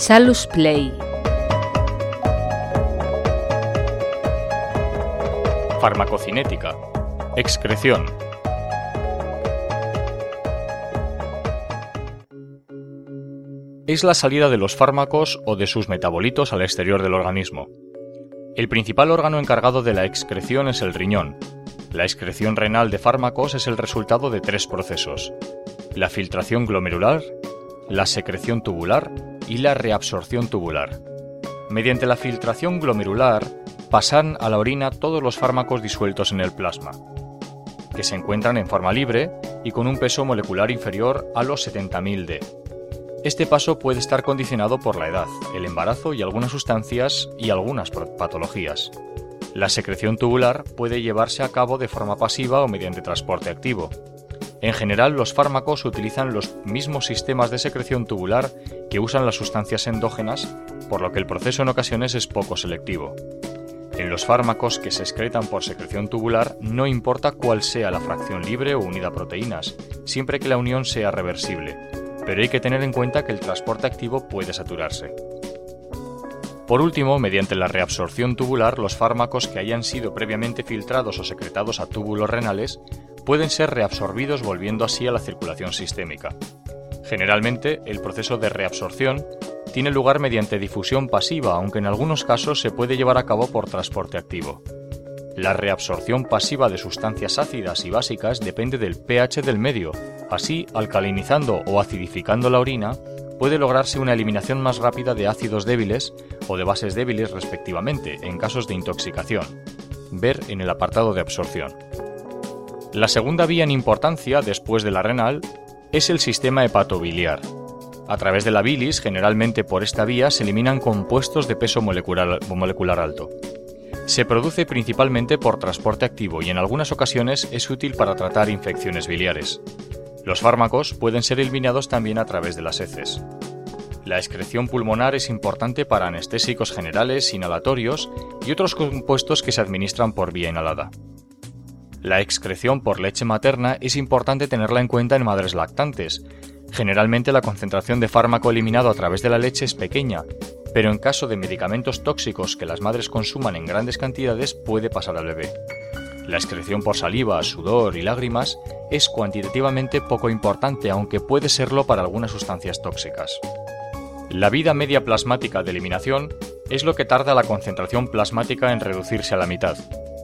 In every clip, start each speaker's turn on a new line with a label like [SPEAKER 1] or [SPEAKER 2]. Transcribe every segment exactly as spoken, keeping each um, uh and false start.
[SPEAKER 1] Salus Play.
[SPEAKER 2] Farmacocinética. Excreción. Es la salida de los fármacos o de sus metabolitos al exterior del organismo. El principal órgano encargado de la excreción es el riñón. La excreción renal de fármacos es el resultado de tres procesos: la filtración glomerular, la secreción tubular y la reabsorción tubular. Mediante la filtración glomerular pasan a la orina todos los fármacos disueltos en el plasma, que se encuentran en forma libre y con un peso molecular inferior a los setenta mil D. Este paso puede estar condicionado por la edad, el embarazo y algunas sustancias y algunas patologías. La secreción tubular puede llevarse a cabo de forma pasiva o mediante transporte activo. En general, los fármacos utilizan los mismos sistemas de secreción tubular que usan las sustancias endógenas, por lo que el proceso en ocasiones es poco selectivo. En los fármacos que se excretan por secreción tubular, no importa cuál sea la fracción libre o unida a proteínas, siempre que la unión sea reversible, pero hay que tener en cuenta que el transporte activo puede saturarse. Por último, mediante la reabsorción tubular, los fármacos que hayan sido previamente filtrados o secretados a túbulos renales pueden ser reabsorbidos, volviendo así a la circulación sistémica. Generalmente, el proceso de reabsorción tiene lugar mediante difusión pasiva, aunque en algunos casos se puede llevar a cabo por transporte activo. La reabsorción pasiva de sustancias ácidas y básicas depende del pH del medio. Así, alcalinizando o acidificando la orina, puede lograrse una eliminación más rápida de ácidos débiles o de bases débiles respectivamente, en casos de intoxicación. Ver en el apartado de absorción. La segunda vía en importancia, después de la renal, es el sistema hepatobiliar. A través de la bilis, generalmente por esta vía, se eliminan compuestos de peso molecular, molecular alto. Se produce principalmente por transporte activo y en algunas ocasiones es útil para tratar infecciones biliares. Los fármacos pueden ser eliminados también a través de las heces. La excreción pulmonar es importante para anestésicos generales, inhalatorios y otros compuestos que se administran por vía inhalada. La excreción por leche materna es importante tenerla en cuenta en madres lactantes. Generalmente la concentración de fármaco eliminado a través de la leche es pequeña, pero en caso de medicamentos tóxicos que las madres consuman en grandes cantidades puede pasar al bebé. La excreción por saliva, sudor y lágrimas es cuantitativamente poco importante, aunque puede serlo para algunas sustancias tóxicas. La vida media plasmática de eliminación es lo que tarda la concentración plasmática en reducirse a la mitad.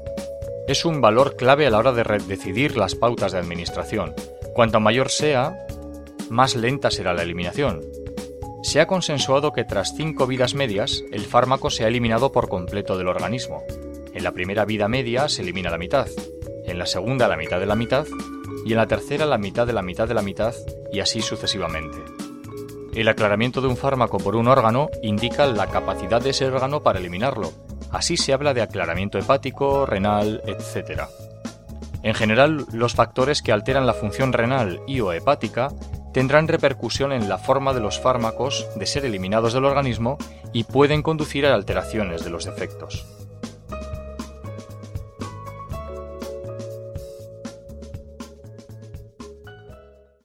[SPEAKER 2] Es un valor clave a la hora de decidir las pautas de administración. Cuanto mayor sea, más lenta será la eliminación. Se ha consensuado que tras cinco vidas medias, el fármaco se ha eliminado por completo del organismo. En la primera vida media se elimina la mitad, en la segunda la mitad de la mitad y en la tercera la mitad de la mitad de la mitad y así sucesivamente. El aclaramiento de un fármaco por un órgano indica la capacidad de ese órgano para eliminarlo. Así se habla de aclaramiento hepático, renal, etcétera. En general, los factores que alteran la función renal y o hepática tendrán repercusión en la forma de los fármacos de ser eliminados del organismo y pueden conducir a alteraciones de los efectos.